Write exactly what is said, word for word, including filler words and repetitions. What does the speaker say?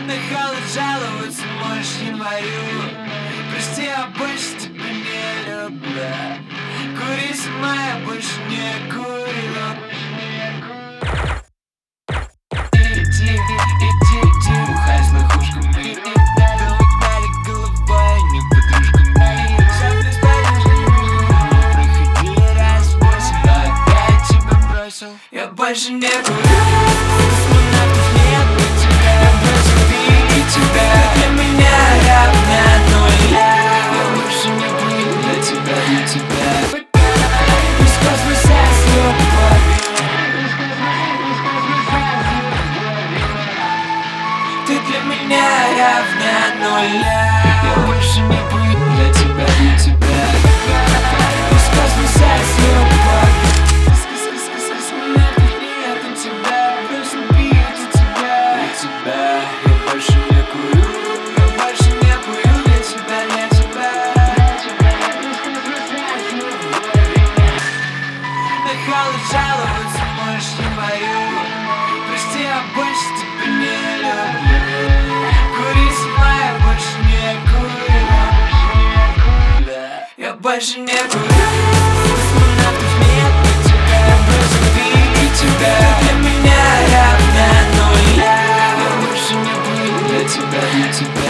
На холод жаловаться можешь январю. Прости, я больше тебя не люблю. Кури сама, я больше не курю. Иди, иди, иди, бухай с лохушками. Долбали головой, не подружками. Завтра с подружками проходили раз восемь, но опять тебя бросил. Я больше не курю. Космонавтов нет, но тебя бросил ты и тебя. Ты для меня равна нуля. Я больше не буду для тебя, для тебя. Из космоса с любовью. Ты для меня равна нуля. Я больше не буду для тебя, для тебя. Из космоса с любовью. Космонавтов нет, но тебя бросил бить для тебя. Для тебя я больше не курю. Я больше не курю для тебя, для тебя. На холод жаловаться можешь январю. Прости, я больше тебя не люблю. Кури сама, я больше не курю. Я больше не курю. Космонавтов нет, но тебя бросил ты и тебя. Ты для меня равна нуля. Я больше не буду для тебя, для тебя.